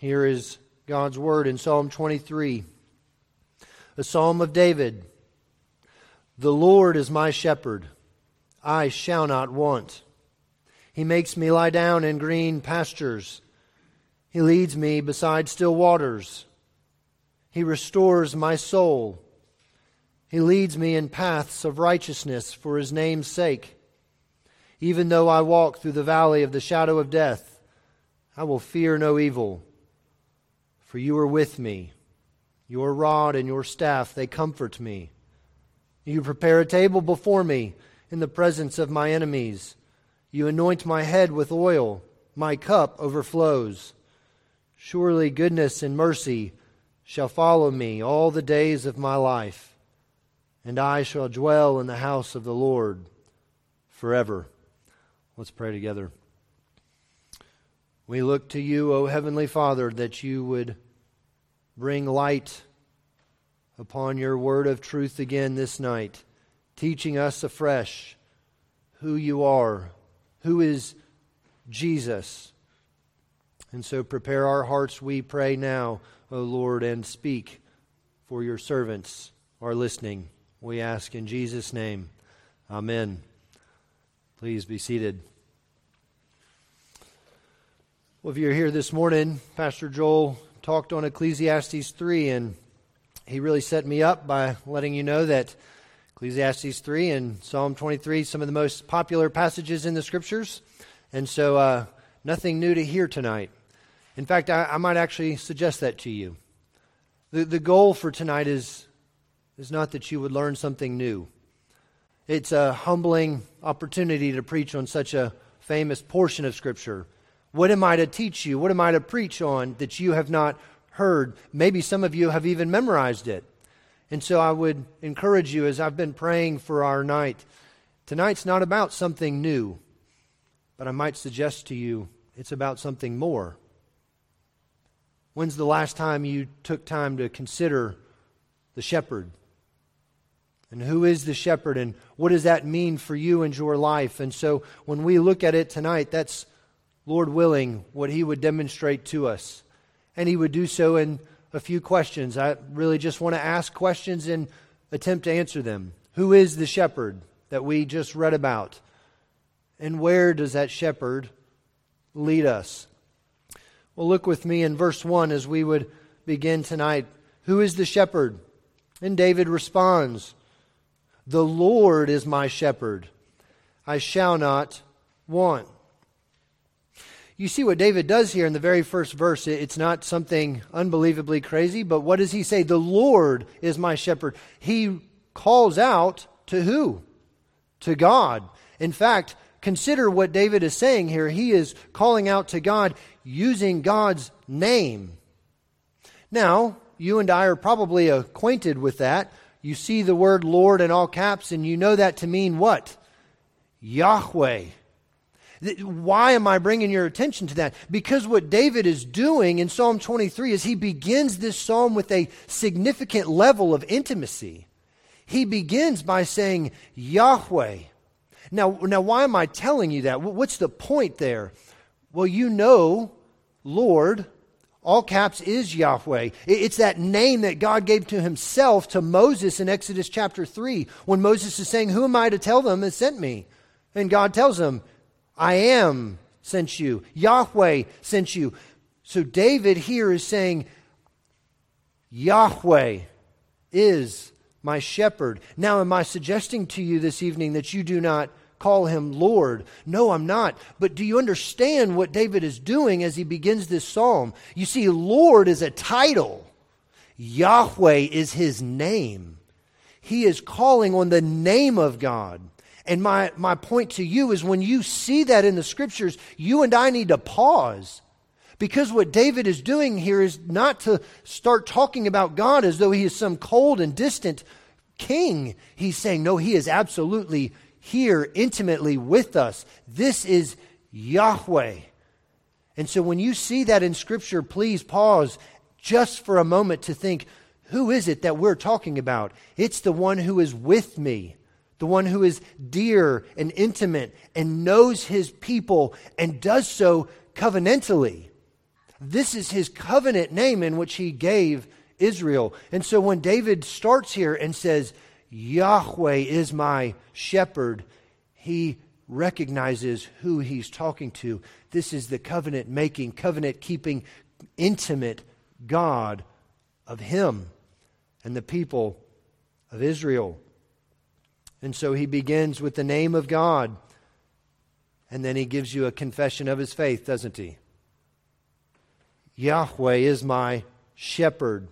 Here is God's word in Psalm 23, a psalm of David. The Lord is my shepherd, I shall not want. He makes me lie down in green pastures. He leads me beside still waters. He restores my soul. He leads me in paths of righteousness for His name's sake. Even though I walk through the valley of the shadow of death, I will fear no evil, for You are with me. Your rod and Your staff, they comfort me. You prepare a table before me in the presence of my enemies. You anoint my head with oil. My cup overflows. Surely goodness and mercy shall follow me all the days of my life, and I shall dwell in the house of the Lord forever. Let's pray together. We look to You, O Heavenly Father, that You would bring light upon Your word of truth again this night, teaching us afresh who You are, who is Jesus. And so prepare our hearts, we pray now, O Lord, and speak, for Your servants are listening. We ask in Jesus' name. Amen. Please be seated. Well, if you're here this morning, Pastor Joel talked on Ecclesiastes 3, and he really set me up by letting you know that Ecclesiastes 3 and Psalm 23, some of the most popular passages in the Scriptures. And so nothing new to hear tonight. In fact, I might actually suggest that to you. The goal for tonight is not that you would learn something new. It's a humbling opportunity to preach on such a famous portion of Scripture. What am I to teach you? What am I to preach on that you have not heard? Maybe some of you have even memorized it. And so I would encourage you, as I've been praying for our night, tonight's not about something new, but I might suggest to you it's about something more. When's the last time you took time to consider the shepherd? And who is the shepherd, and what does that mean for you and your life? And so when we look at it tonight, that's, Lord willing, what He would demonstrate to us. And He would do so in a few questions. I really just want to ask questions and attempt to answer them. Who is the shepherd that we just read about? And where does that shepherd lead us? Well, look with me in verse 1 as we would begin tonight. Who is the shepherd? And David responds, the Lord is my shepherd. I shall not want. You see what David does here in the very first verse. It's not something unbelievably crazy, but what does he say? The Lord is my shepherd. He calls out to who? To God. In fact, consider what David is saying here. He is calling out to God using God's name. Now, you and I are probably acquainted with that. You see the word Lord in all caps, and you know that to mean what? Yahweh. Why am I bringing your attention to that? Because what David is doing in Psalm 23 is he begins this psalm with a significant level of intimacy. He begins by saying Yahweh. Now, why am I telling you that? What's the point there? Well, you know, Lord, all caps, is Yahweh. It's that name that God gave to Himself to Moses in Exodus chapter 3, when Moses is saying, who am I to tell them that sent me? And God tells him, I am sent you. Yahweh sent you. So David here is saying, Yahweh is my shepherd. Now, am I suggesting to you this evening that you do not call Him Lord? No, I'm not. But do you understand what David is doing as he begins this psalm? You see, Lord is a title. Yahweh is His name. He is calling on the name of God. And my point to you is, when you see that in the Scriptures, you and I need to pause. Because what David is doing here is not to start talking about God as though He is some cold and distant king. He's saying, no, He is absolutely here intimately with us. This is Yahweh. And so when you see that in Scripture, please pause just for a moment to think, who is it that we're talking about? It's the one who is with me, the one who is dear and intimate and knows His people and does so covenantally. This is his covenant name in which he gave Israel. And so when David starts here and says, Yahweh is my shepherd, he recognizes who he's talking to. This is the covenant-making, covenant-keeping, intimate God of him and the people of Israel. And so he begins with the name of God, and then he gives you a confession of his faith, doesn't he? Yahweh is my shepherd.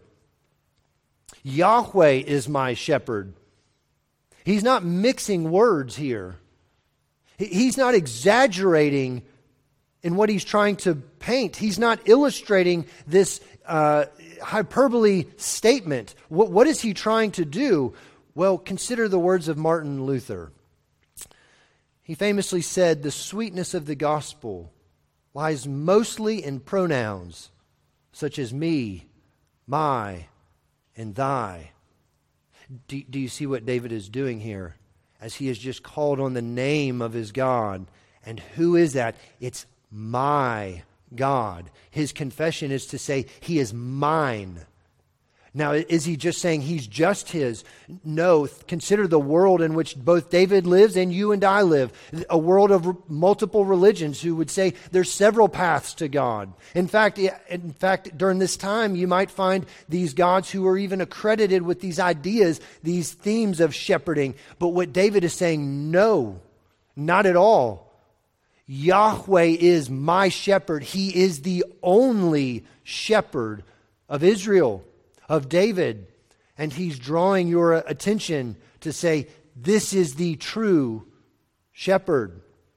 Yahweh is my shepherd. He's not mixing words here. He's not exaggerating in what he's trying to paint. He's not illustrating this hyperbole statement. What is he trying to do? Well, consider the words of Martin Luther. He famously said, "The sweetness of the gospel lies mostly in pronouns such as me, my, and thy." Do you see what David is doing here? As he has just called on the name of his God. And who is that? It's my God. His confession is to say, he is mine. Now, is he just saying he's just his? No. Consider the world in which both David lives and you and I live. A world of multiple religions who would say there's several paths to God. In fact, during this time, you might find these gods who are even accredited with these ideas, these themes of shepherding. But what David is saying, no, not at all. Yahweh is my shepherd. He is the only shepherd of Israel, of David, and he's drawing your attention to say, this is the true shepherd.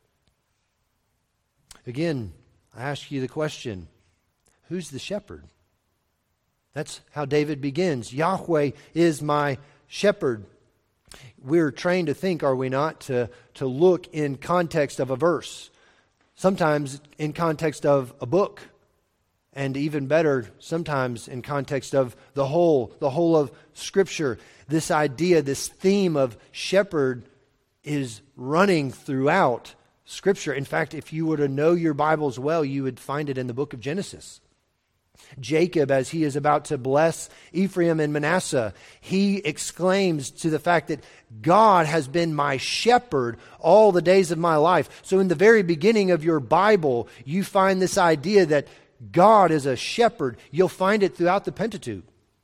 Again, I ask you the question, who's the shepherd? That's how David begins. Yahweh is my shepherd. We're trained to think, are we not, to look in context of a verse, sometimes in context of a book, and even better, sometimes in context of the whole of Scripture. This idea, this theme of shepherd is running throughout Scripture. In fact, if you were to know your Bibles well, you would find it in the book of Genesis. Jacob, as he is about to bless Ephraim and Manasseh, he exclaims to the fact that God has been my shepherd all the days of my life. So in the very beginning of your Bible, you find this idea that God is a shepherd. You'll find it throughout the Pentateuch.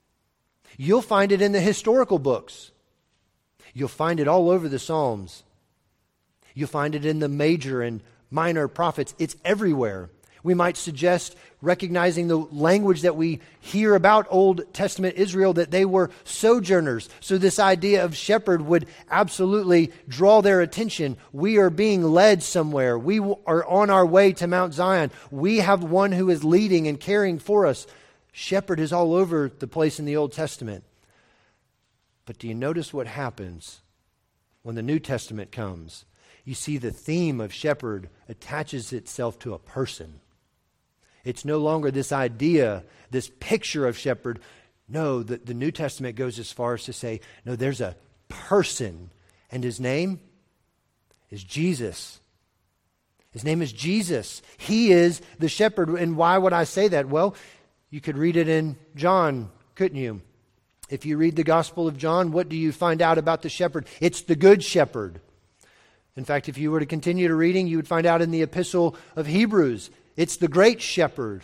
You'll find it in the historical books. You'll find it all over the Psalms. You'll find it in the major and minor prophets. It's everywhere. We might suggest, recognizing the language that we hear about Old Testament Israel, that they were sojourners. So this idea of shepherd would absolutely draw their attention. We are being led somewhere. We are on our way to Mount Zion. We have one who is leading and caring for us. Shepherd is all over the place in the Old Testament. But do you notice what happens when the New Testament comes? You see the theme of shepherd attaches itself to a person. It's no longer this idea, this picture of shepherd. No, the New Testament goes as far as to say, no, there's a person, and his name is Jesus. His name is Jesus. He is the shepherd. And why would I say that? Well, you could read it in John, couldn't you? If you read the Gospel of John, what do you find out about the shepherd? It's the good shepherd. In fact, if you were to continue to reading, you would find out in the Epistle of Hebrews, it's the great shepherd.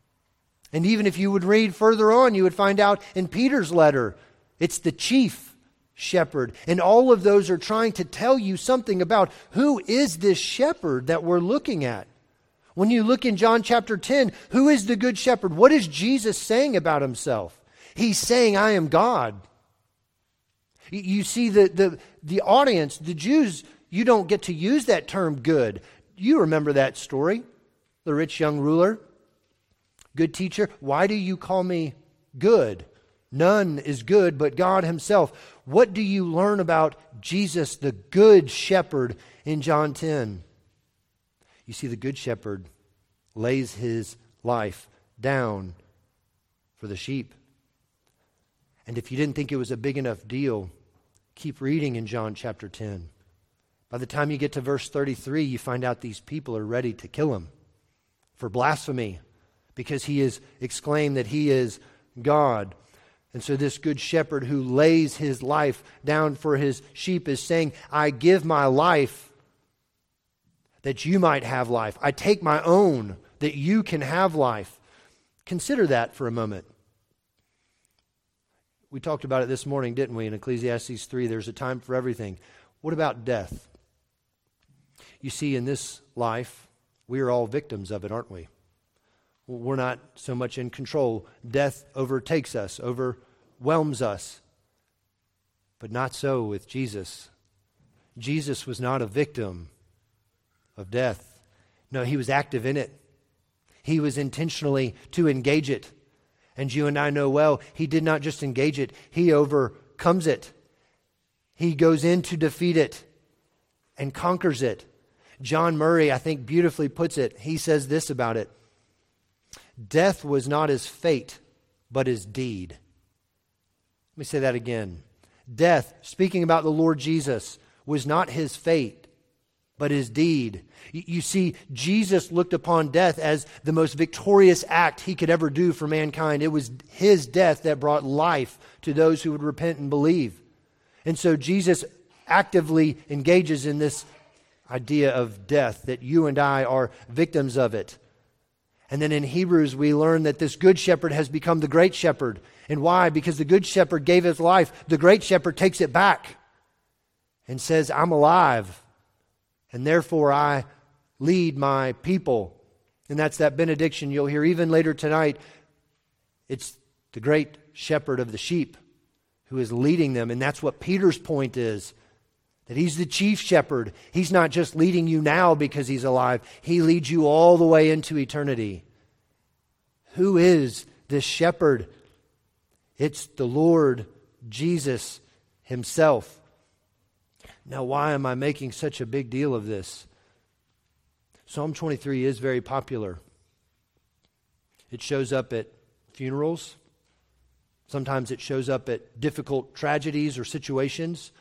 And even if you would read further on, you would find out in Peter's letter, it's the chief shepherd. And all of those are trying to tell you something about who is this shepherd that we're looking at. When you look in John chapter 10, who is the good shepherd? What is Jesus saying about himself? He's saying, I am God. You see, the audience, the Jews, you don't get to use that term good. You remember that story. The rich young ruler, good teacher, why do you call me good? None is good but God himself. What do you learn about Jesus, the good shepherd, in John 10? You see, the good shepherd lays his life down for the sheep. And if you didn't think it was a big enough deal, keep reading in John chapter 10. By the time you get to verse 33, you find out these people are ready to kill him for blasphemy, because he is exclaimed that he is God. And so this good shepherd who lays his life down for his sheep is saying, I give my life that you might have life. I take my own that you can have life. Consider that for a moment. We talked about it this morning, didn't we? In Ecclesiastes 3, there's a time for everything. What about death? You see, in this life, we are all victims of it, aren't we? We're not so much in control. Death overtakes us, overwhelms us. But not so with Jesus. Jesus was not a victim of death. No, he was active in it. He was intentionally to engage it. And you and I know well, he did not just engage it, he overcomes it. He goes in to defeat it and conquers it. John Murray, I think, beautifully puts it. He says this about it. Death was not his fate, but his deed. Let me say that again. Death, speaking about the Lord Jesus, was not his fate, but his deed. You see, Jesus looked upon death as the most victorious act he could ever do for mankind. It was his death that brought life to those who would repent and believe. And so Jesus actively engages in this idea of death, that you and I are victims of it. And then in Hebrews, we learn that this good shepherd has become the great shepherd. And why? Because the good shepherd gave his life. The great shepherd takes it back and says, I'm alive, and therefore I lead my people. And that's that benediction you'll hear even later tonight. It's the great shepherd of the sheep who is leading them. And that's what Peter's point is, that he's the chief shepherd. He's not just leading you now because he's alive. He leads you all the way into eternity. Who is this shepherd? It's the Lord Jesus himself. Now, why am I making such a big deal of this? Psalm 23 is very popular. It shows up at funerals. Sometimes it shows up at difficult tragedies or situations.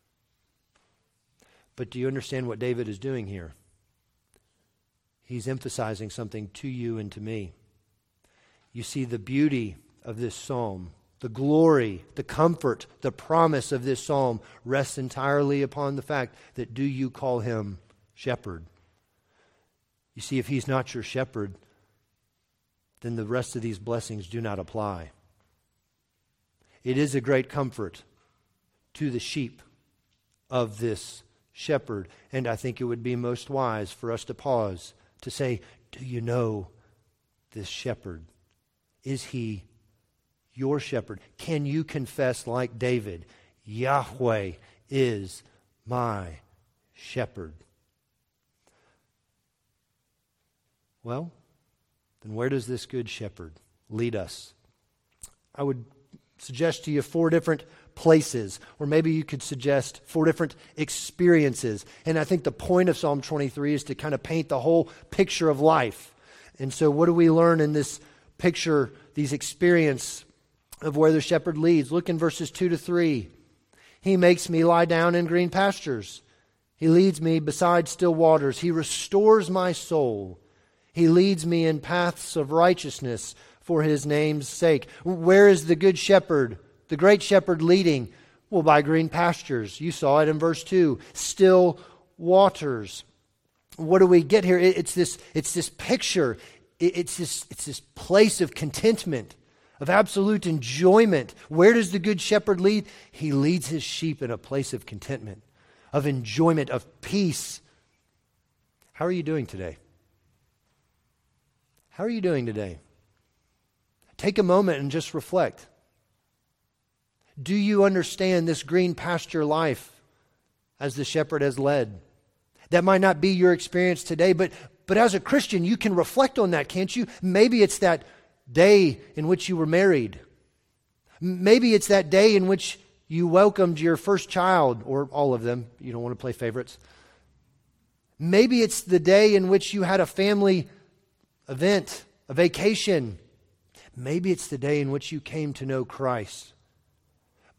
But do you understand what David is doing here? He's emphasizing something to you and to me. You see, the beauty of this psalm, the glory, the comfort, the promise of this psalm rests entirely upon the fact that do you call him shepherd? You see, if he's not your shepherd, then the rest of these blessings do not apply. It is a great comfort to the sheep of this shepherd. And I think it would be most wise for us to pause to say, do you know this shepherd? Is he your shepherd? Can you confess like David, Yahweh is my shepherd? Well, then where does this good shepherd lead us? I would suggest to you 4 different places, or maybe you could suggest 4 different experiences. And I think the point of Psalm 23 is to kind of paint the whole picture of life. And so what do we learn in this picture, these experience of where the shepherd leads? Look in verses 2 to 3. He makes me lie down in green pastures. He leads me beside still waters. He restores my soul. He leads me in paths of righteousness for his name's sake. Where is the good shepherd, the great shepherd leading? Well, by green pastures. You saw it in verse 2. Still waters. What do we get here? It's this picture. It's this place of contentment, of absolute enjoyment. Where does the good shepherd lead? He leads his sheep in a place of contentment, of enjoyment, of peace. How are you doing today? How are you doing today? Take a moment and just reflect. Do you understand this green pasture life as the shepherd has led? That might not be your experience today, but as a Christian, you can reflect on that, can't you? Maybe it's that day in which you were married. Maybe it's that day in which you welcomed your first child, or all of them. You don't want to play favorites. Maybe it's the day in which you had a family event, a vacation. Maybe it's the day in which you came to know Christ.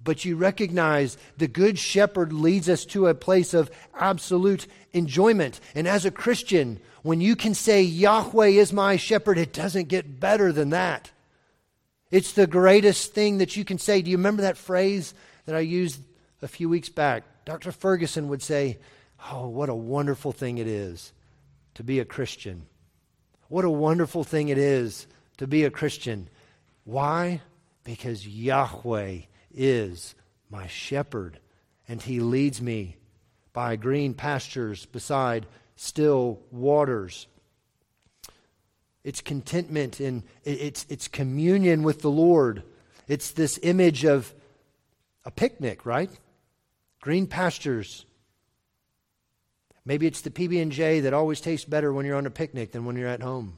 But you recognize the Good Shepherd leads us to a place of absolute enjoyment. And as a Christian, when you can say, Yahweh is my shepherd, it doesn't get better than that. It's the greatest thing that you can say. Do you remember that phrase that I used a few weeks back? Dr. Ferguson would say, oh, what a wonderful thing it is to be a Christian. What a wonderful thing it is to be a Christian. Why? Because Yahweh is my shepherd, and He leads me by green pastures beside still waters. It's contentment and it's communion with the Lord. It's this image of a picnic, right? Green pastures. Maybe it's the PB&J that always tastes better when you're on a picnic than when you're at home.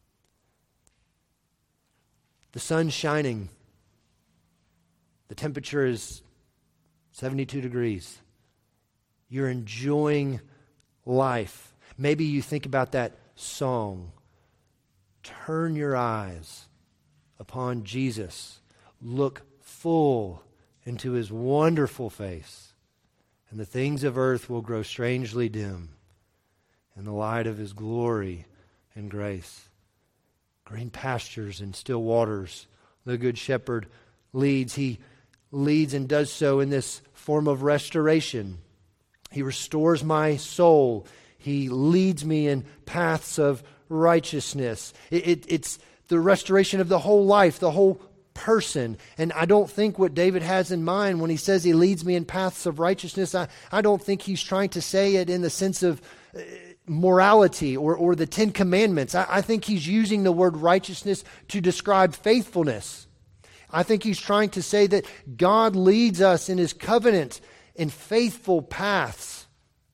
The sun's shining. The temperature is 72 degrees. You're enjoying life. Maybe you think about that song. Turn your eyes upon Jesus. Look full into His wonderful face, and the things of earth will grow strangely dim in the light of His glory and grace. Green pastures and still waters. The Good Shepherd leads. He leads and does so in this form of restoration. He restores my soul. He leads me in paths of righteousness. It's the restoration of the whole life, the whole person. And I don't think what David has in mind when he says He leads me in paths of righteousness, I don't think he's trying to say it in the sense of morality or the Ten Commandments. I think he's using the word righteousness to describe faithfulness. I think he's trying to say that God leads us in His covenant in faithful paths.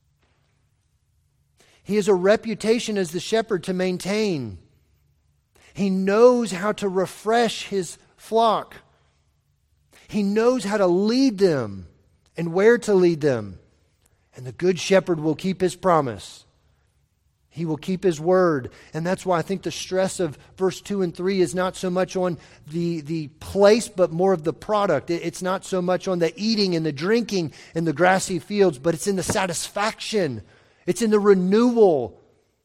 He has a reputation as the shepherd to maintain. He knows how to refresh His flock. He knows how to lead them and where to lead them. And the Good Shepherd will keep His promise. He will keep His word. And that's why I think the stress of verse 2 and 3 is not so much on the place, but more of the product. It's not so much on the eating and the drinking in the grassy fields, but it's in the satisfaction. It's in the renewal.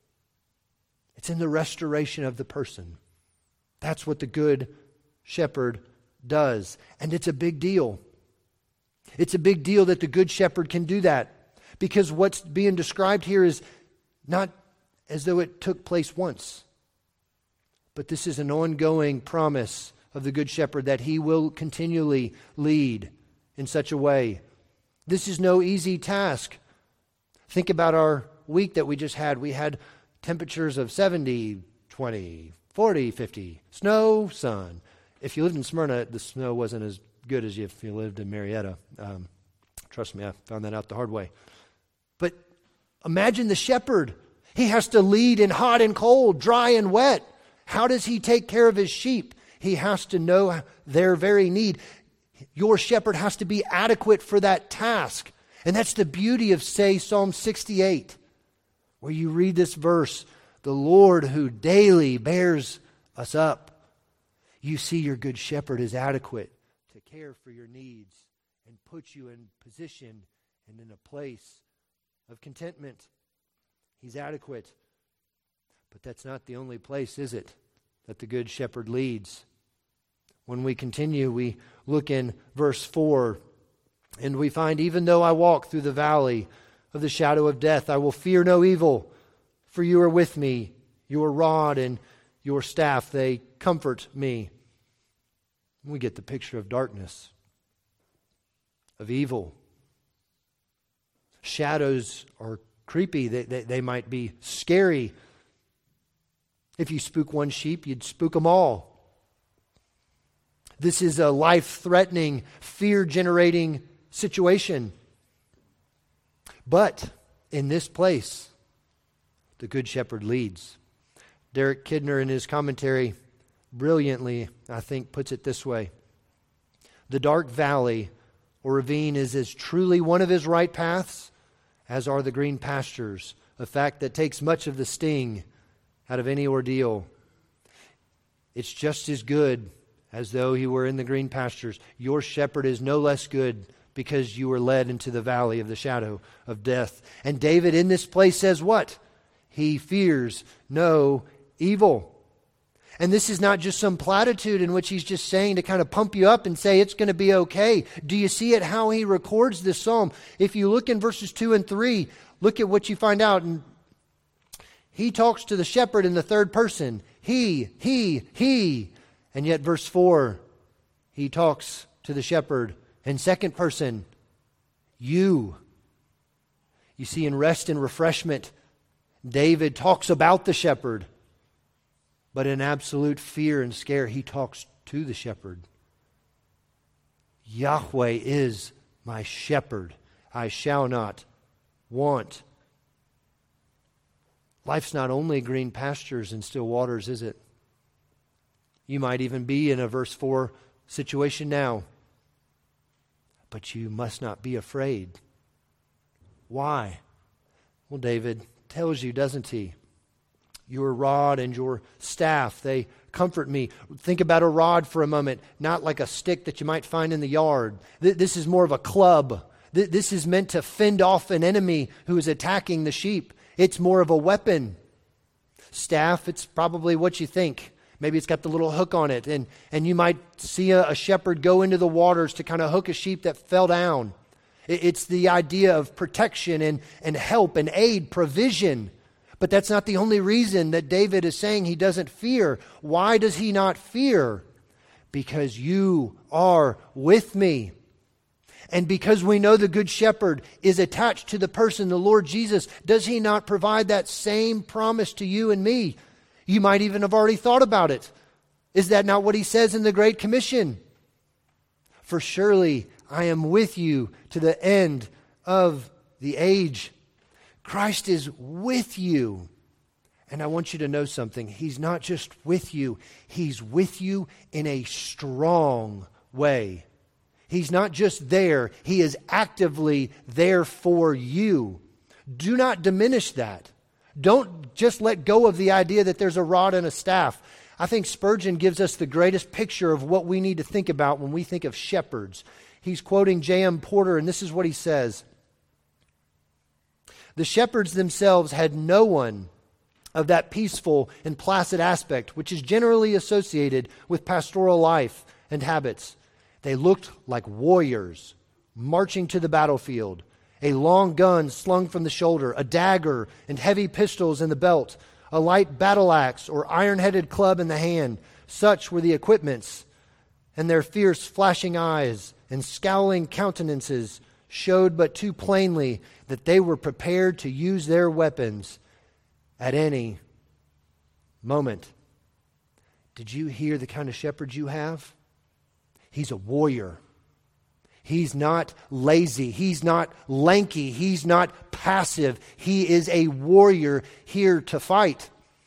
It's in the restoration of the person. That's what the Good Shepherd does. And it's a big deal. It's a big deal that the Good Shepherd can do that. Because what's being described here is not as though it took place once. But this is an ongoing promise of the Good Shepherd that He will continually lead in such a way. This is no easy task. Think about our week that we just had. We had temperatures of 70, 20, 40, 50, snow, sun. If you lived in Smyrna, the snow wasn't as good as if you lived in Marietta. Trust me, I found that out the hard way. But imagine the shepherd. He has to lead in hot and cold, dry and wet. How does he take care of his sheep? He has to know their very need. Your shepherd has to be adequate for that task. And that's the beauty of, say, Psalm 68, where you read this verse, the Lord who daily bears us up. You see your Good Shepherd is adequate to care for your needs and put you in position and in a place of contentment. He's adequate. But that's not the only place, is it, that the Good Shepherd leads? When we continue, we look in verse 4, and we find, even though I walk through the valley of the shadow of death, I will fear no evil, for you are with me. Your rod and your staff, they comfort me. We get the picture of darkness, of evil. Shadows are creepy. They might be scary. If you spook one sheep, you'd spook them all. This is a life-threatening, fear-generating situation. But in this place, the Good Shepherd leads. Derek Kidner, in his commentary, brilliantly, I think, puts it this way. The dark valley or ravine is as truly one of His right paths as are the green pastures, a fact that takes much of the sting out of any ordeal. It's just as good as though he were in the green pastures. Your shepherd is no less good because you were led into the valley of the shadow of death. And David in this place says what? He fears no evil. And this is not just some platitude in which he's just saying to kind of pump you up and say it's going to be okay. Do you see it how he records this psalm? If you look in verses 2 and 3, look at what you find out. And he talks to the shepherd in the third person. He. And yet verse 4, he talks to the shepherd in second person. You. You see, in rest and refreshment, David talks about the shepherd. But in absolute fear and scare, he talks to the shepherd. Yahweh is my shepherd. I shall not want. Life's not only green pastures and still waters, is it? You might even be in a verse 4 situation now. But you must not be afraid. Why? Well, David tells you, doesn't he? Your rod and your staff, they comfort me. Think about a rod for a moment, not like a stick that you might find in the yard. This is more of a club. This is meant to fend off an enemy who is attacking the sheep. It's more of a weapon. Staff, it's probably what you think. Maybe it's got the little hook on it, and you might see a shepherd go into the waters to kind of hook a sheep that fell down. It's the idea of protection and help and aid, provision. But that's not the only reason that David is saying he doesn't fear. Why does he not fear? Because you are with me. And because we know the Good Shepherd is attached to the person, the Lord Jesus, does he not provide that same promise to you and me? You might even have already thought about it. Is that not what he says in the Great Commission? For surely I am with you to the end of the age. Christ is with you. And I want you to know something. He's not just with you. He's with you in a strong way. He's not just there. He is actively there for you. Do not diminish that. Don't just let go of the idea that there's a rod and a staff. I think Spurgeon gives us the greatest picture of what we need to think about when we think of shepherds. He's quoting J.M. Porter, and this is what he says. The shepherds themselves had no one of that peaceful and placid aspect which is generally associated with pastoral life and habits. They looked like warriors marching to the battlefield, a long gun slung from the shoulder, a dagger and heavy pistols in the belt, a light battle axe or iron-headed club in the hand. Such were the equipments, and their fierce flashing eyes and scowling countenances showed but too plainly that they were prepared to use their weapons at any moment. Did you hear the kind of shepherd you have? He's a warrior. He's not lazy. He's not lanky. He's not passive. He is a warrior here to fight.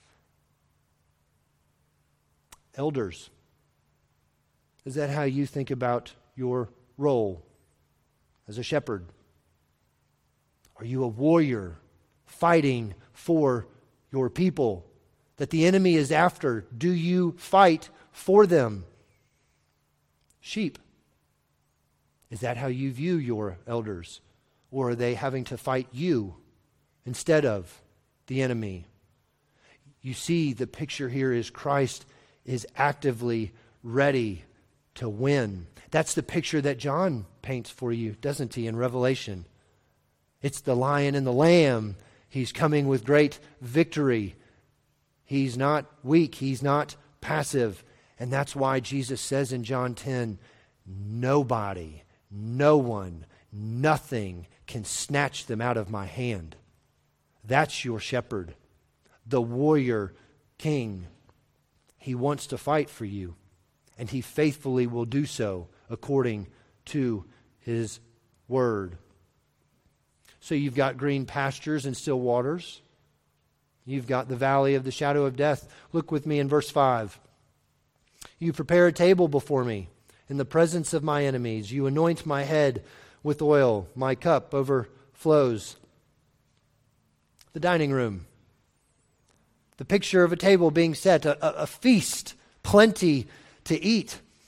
Elders, is that how you think about your role as a shepherd? Are you a warrior fighting for your people that the enemy is after? Do you fight for them? Sheep, is that how you view your elders? Or are they having to fight you instead of the enemy? You see, the picture here is Christ is actively ready to win. That's the picture that John paints for you, doesn't he, in Revelation? It's the lion and the lamb. He's coming with great victory. He's not weak. He's not passive. And that's why Jesus says in John 10, nobody, no one, nothing can snatch them out of my hand. That's your shepherd, the warrior king. He wants to fight for you, and he faithfully will do so according to his word. So you've got green pastures and still waters. You've got the valley of the shadow of death. Look with me in verse 5. You prepare a table before me in the presence of my enemies. You anoint my head with oil. My cup overflows. The dining room. The picture of a table being set, a feast, plenty to eat.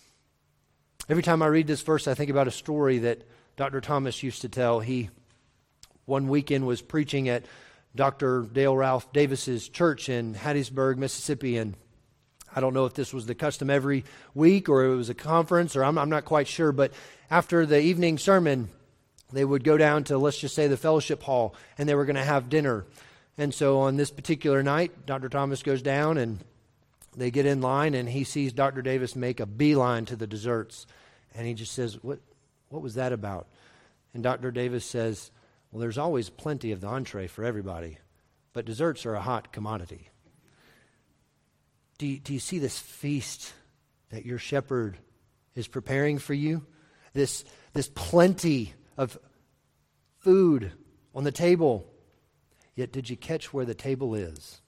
Every time I read this verse, I think about a story that Dr. Thomas used to tell. He, one weekend, was preaching at Dr. Dale Ralph Davis's church in Hattiesburg, Mississippi, and I don't know if this was the custom every week or it was a conference, or I'm not quite sure, but after the evening sermon, they would go down to, let's just say, the fellowship hall, and they were going to have dinner. And so on this particular night, Dr. Thomas goes down, and they get in line, and he sees Dr. Davis make a beeline to the desserts. And he just says, what was that about? And Dr. Davis says, well, there's always plenty of the entree for everybody, but desserts are a hot commodity. Do you see this feast that your shepherd is preparing for you? This plenty of food on the table. Yet did you catch where the table is?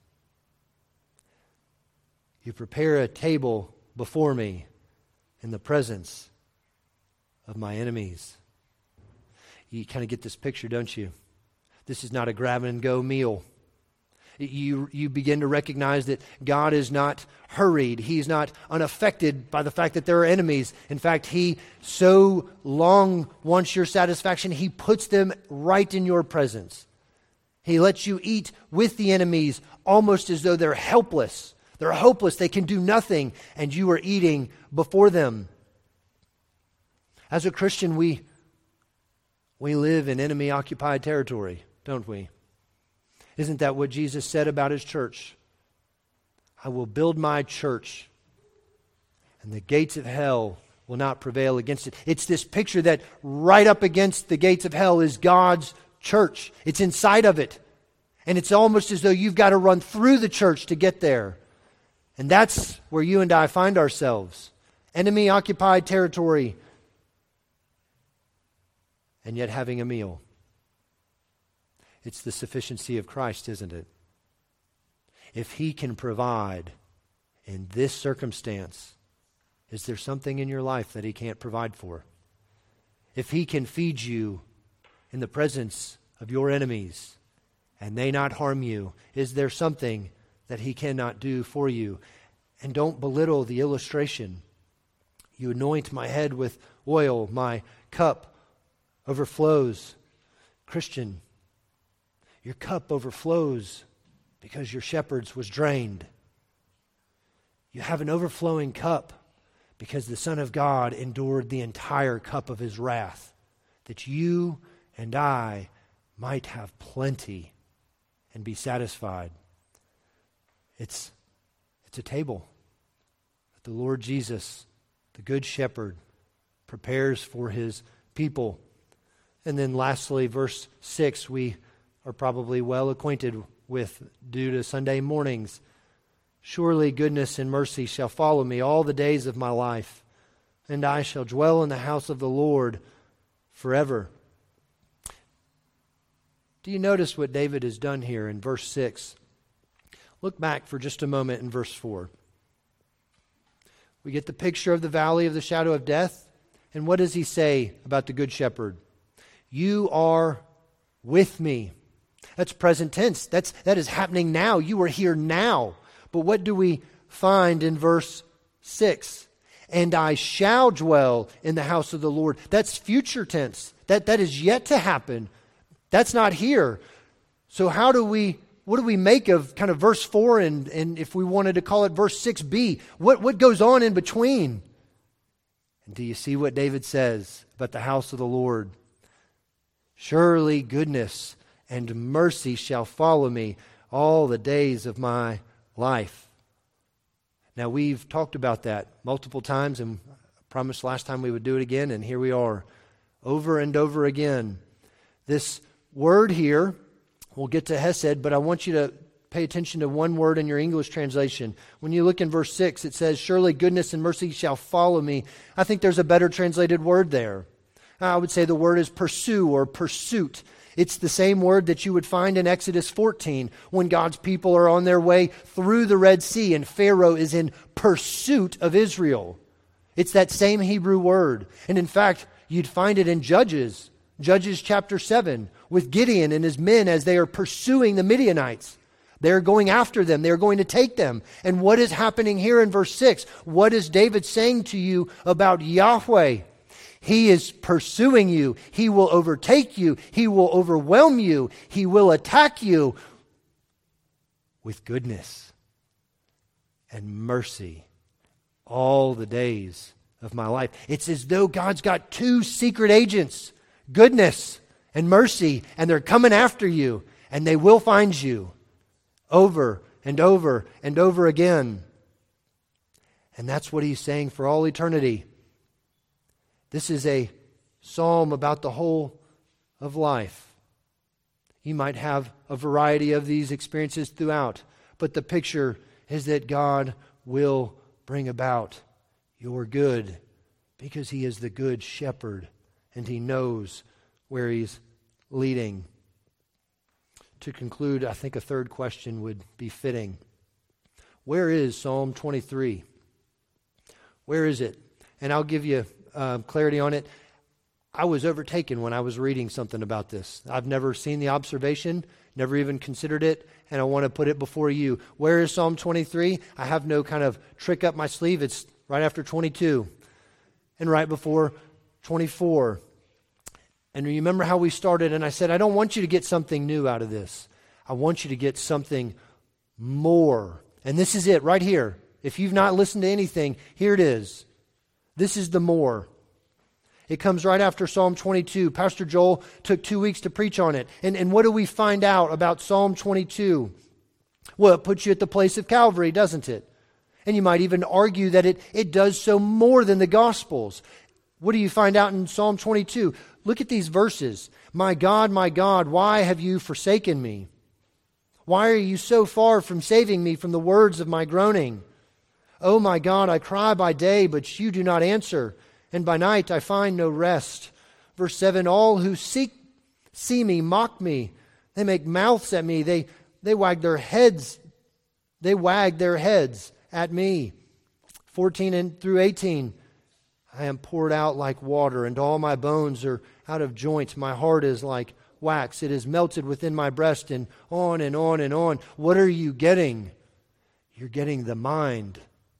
You prepare a table before me in the presence of my enemies. You kind of get this picture, don't you? This is not a grab and go meal. You begin to recognize that God is not hurried. He's not unaffected by the fact that there are enemies. In fact, He so long wants your satisfaction, He puts them right in your presence. He lets you eat with the enemies almost as though they're helpless. They're hopeless. They can do nothing, and you are eating before them. As a Christian, we live in enemy-occupied territory, don't we? Isn't that what Jesus said about His church? I will build my church, and the gates of hell will not prevail against it. It's this picture that right up against the gates of hell is God's church. It's inside of it. And it's almost as though you've got to run through the church to get there. And that's where you and I find ourselves. Enemy-occupied territory, and yet having a meal. It's the sufficiency of Christ, isn't it? If He can provide in this circumstance, is there something in your life that He can't provide for? If He can feed you in the presence of your enemies and they not harm you, is there something that He cannot do for you? And don't belittle the illustration. You anoint my head with oil, my cup overflows. Christian, your cup overflows because your shepherd's was drained. You have an overflowing cup because the Son of God endured the entire cup of His wrath, that you and I might have plenty and be satisfied. It's a table that the Lord Jesus, the Good Shepherd, prepares for His people. And then lastly, verse 6, we are probably well acquainted with due to Sunday mornings. Surely goodness and mercy shall follow me all the days of my life, and I shall dwell in the house of the Lord forever. Do you notice what David has done here in verse 6? Look back for just a moment in verse 4. We get the picture of the valley of the shadow of death. And what does he say about the Good Shepherd? You are with me. That's present tense. That is happening now. You are here now. But what do we find in verse 6? And I shall dwell in the house of the Lord. That's future tense. That is yet to happen. That's not here. So what do we make of kind of verse 4 and if we wanted to call it verse 6b? What goes on in between? And do you see what David says about the house of the Lord? Surely goodness and mercy shall follow me all the days of my life. Now, we've talked about that multiple times, and I promised last time we would do it again, and here we are, over and over again. This word here, we'll get to Hesed, but I want you to pay attention to one word in your English translation. When you look in verse 6, it says, surely goodness and mercy shall follow me. I think there's a better translated word there. I would say the word is pursue or pursuit. It's the same word that you would find in Exodus 14 when God's people are on their way through the Red Sea and Pharaoh is in pursuit of Israel. It's that same Hebrew word. And in fact, you'd find it in Judges chapter 7 with Gideon and his men as they are pursuing the Midianites. They're going after them. They're going to take them. And what is happening here in verse 6? What is David saying to you about Yahweh? He is pursuing you. He will overtake you. He will overwhelm you. He will attack you with goodness and mercy all the days of my life. It's as though God's got two secret agents, goodness and mercy, and they're coming after you, and they will find you. Over and over and over again. And that's what he's saying for all eternity. This is a psalm about the whole of life. You might have a variety of these experiences throughout, but the picture is that God will bring about your good because He is the good shepherd and He knows where He's leading. To conclude, I think a third question would be fitting. Where is Psalm 23? Where is it? And I'll give you clarity on it. I was overtaken when I was reading something about this. I've never seen the observation, never even considered it, and I want to put it before you. Where is Psalm 23? I have no kind of trick up my sleeve. It's right after 22 and right before 24. And remember how we started, and I said, I don't want you to get something new out of this. I want you to get something more. And this is it right here. If you've not listened to anything, here it is. This is the more. It comes right after Psalm 22. Pastor Joel took 2 weeks to preach on it. And what do we find out about Psalm 22? Well, it puts you at the place of Calvary, doesn't it? And you might even argue that it does so more than the Gospels. What do you find out in Psalm 22? Look at these verses. My God, why have you forsaken me? Why are you so far from saving me from the words of my groaning? Oh my God, I cry by day, but you do not answer, and by night I find no rest. Verse 7, all who see me mock me. They make mouths at me. They wag their heads. They wag their heads at me. 14 and through 18. I am poured out like water, and all my bones are out of joint. My heart is like wax. It is melted within my breast, and on and on and on. What are you getting? You're getting the mind.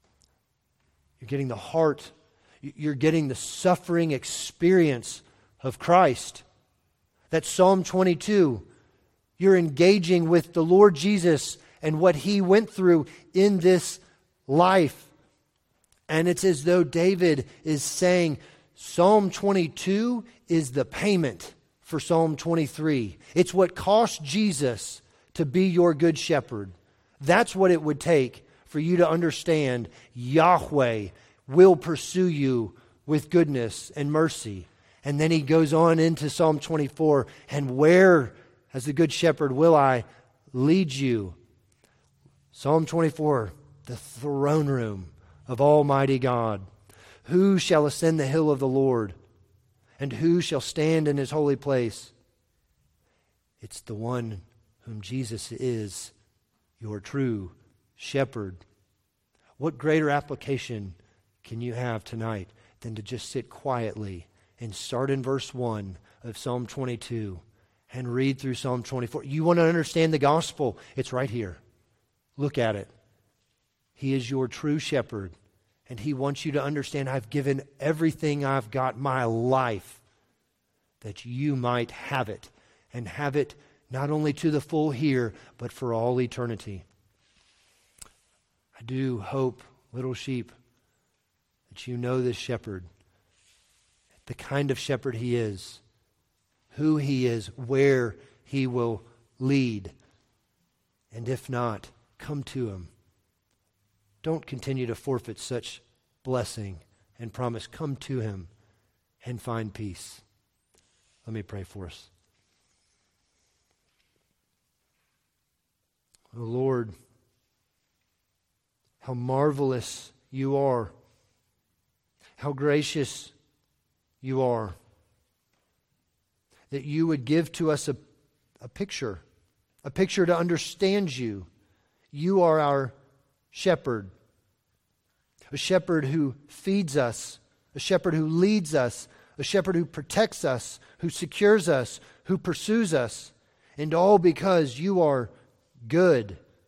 You're getting the heart. You're getting the suffering experience of Christ. That's Psalm 22. You're engaging with the Lord Jesus and what He went through in this life. And it's as though David is saying, Psalm 22 is the payment for Psalm 23. It's what cost Jesus to be your good shepherd. That's what it would take for you to understand Yahweh will pursue you with goodness and mercy. And then he goes on into Psalm 24, and where, as the good shepherd, will I lead you? Psalm 24, the throne room of Almighty God. Who shall ascend the hill of the Lord? And who shall stand in His holy place? It's the one whom Jesus is, your true shepherd. What greater application can you have tonight than to just sit quietly and start in verse 1 of Psalm 22 and read through Psalm 24? You want to understand the gospel? It's right here. Look at it. He is your true shepherd, and He wants you to understand, I've given everything I've got, my life, that you might have it, and have it not only to the full here, but for all eternity. I do hope, little sheep, that you know this shepherd, the kind of shepherd He is, who He is, where He will lead. And if not, come to Him. Don't continue to forfeit such blessing and promise. Come to Him and find peace. Let me pray for us. Oh Lord, how marvelous You are. How gracious You are. That You would give to us a picture to understand You. You are our shepherd. A shepherd who feeds us. A shepherd who leads us. A shepherd who protects us. Who secures us. Who pursues us. And all because You are good.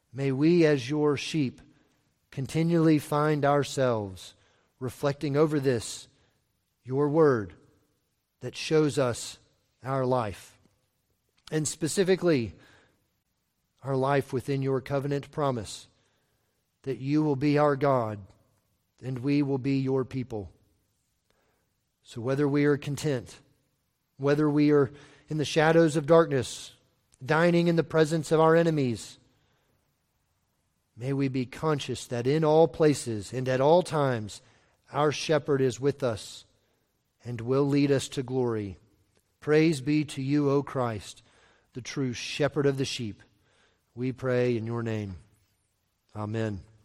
May we, as your sheep, continually find ourselves reflecting over this, your word that shows us our life. And specifically, our life within your covenant promise that you will be our God and we will be your people. So whether we are content, whether we are in the shadows of darkness, dining in the presence of our enemies, may we be conscious that in all places and at all times our shepherd is with us and will lead us to glory. Praise be to you, O Christ, the true shepherd of the sheep. We pray in your name. Amen.